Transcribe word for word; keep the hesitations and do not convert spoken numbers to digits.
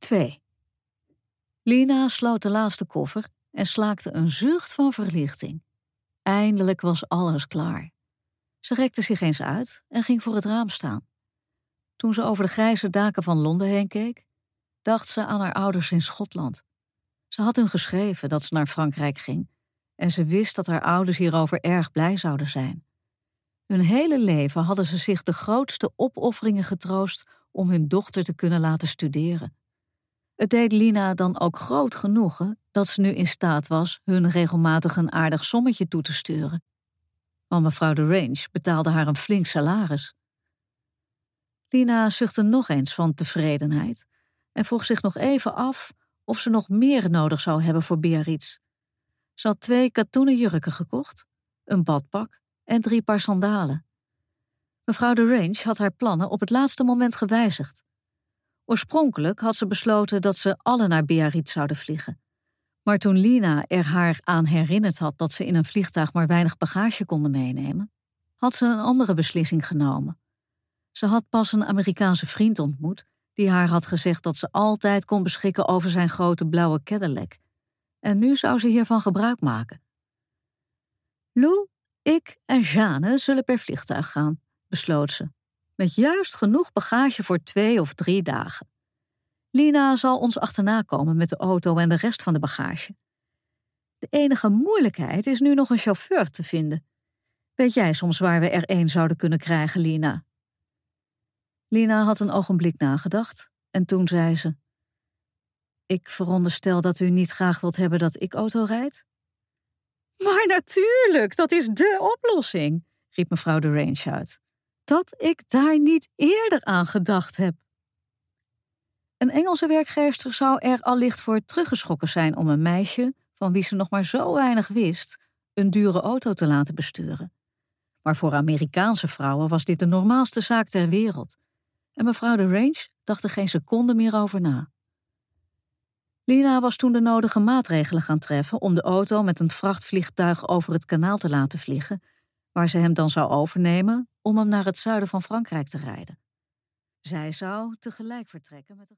twee. Lina sloot de laatste koffer en slaakte een zucht van verlichting. Eindelijk was alles klaar. Ze rekte zich eens uit en ging voor het raam staan. Toen ze over de grijze daken van Londen heen keek, dacht ze aan haar ouders in Schotland. Ze had hun geschreven dat ze naar Frankrijk ging en ze wist dat haar ouders hierover erg blij zouden zijn. Hun hele leven hadden ze zich de grootste opofferingen getroost om hun dochter te kunnen laten studeren. Het deed Lina dan ook groot genoegen dat ze nu in staat was hun regelmatig een aardig sommetje toe te sturen. Want mevrouw de Range betaalde haar een flink salaris. Lina zuchtte nog eens van tevredenheid en vroeg zich nog even af of ze nog meer nodig zou hebben voor Biarritz. Ze had twee katoenen jurken gekocht, een badpak en drie paar sandalen. Mevrouw de Range had haar plannen op het laatste moment gewijzigd. Oorspronkelijk had ze besloten dat ze alle naar Biarritz zouden vliegen. Maar toen Lina er haar aan herinnerd had dat ze in een vliegtuig maar weinig bagage konden meenemen, had ze een andere beslissing genomen. Ze had pas een Amerikaanse vriend ontmoet die haar had gezegd dat ze altijd kon beschikken over zijn grote blauwe Cadillac. En nu zou ze hiervan gebruik maken. Lou, ik en Jeanne zullen per vliegtuig gaan, besloot ze, met juist genoeg bagage voor twee of drie dagen. Lina zal ons achterna komen met de auto en de rest van de bagage. De enige moeilijkheid is nu nog een chauffeur te vinden. Weet jij soms waar we er één zouden kunnen krijgen, Lina? Lina had een ogenblik nagedacht en toen zei ze: Ik veronderstel dat u niet graag wilt hebben dat ik auto rijd? Maar natuurlijk, dat is dé oplossing, riep mevrouw de Range uit. Dat ik daar niet eerder aan gedacht heb. Een Engelse werkgeefster zou er allicht voor teruggeschrokken zijn om een meisje, van wie ze nog maar zo weinig wist, een dure auto te laten besturen. Maar voor Amerikaanse vrouwen was dit de normaalste zaak ter wereld. En mevrouw de Range dacht er geen seconde meer over na. Lina was toen de nodige maatregelen gaan treffen om de auto met een vrachtvliegtuig over het kanaal te laten vliegen, waar ze hem dan zou overnemen om hem naar het zuiden van Frankrijk te rijden. Zij zou tegelijk vertrekken met de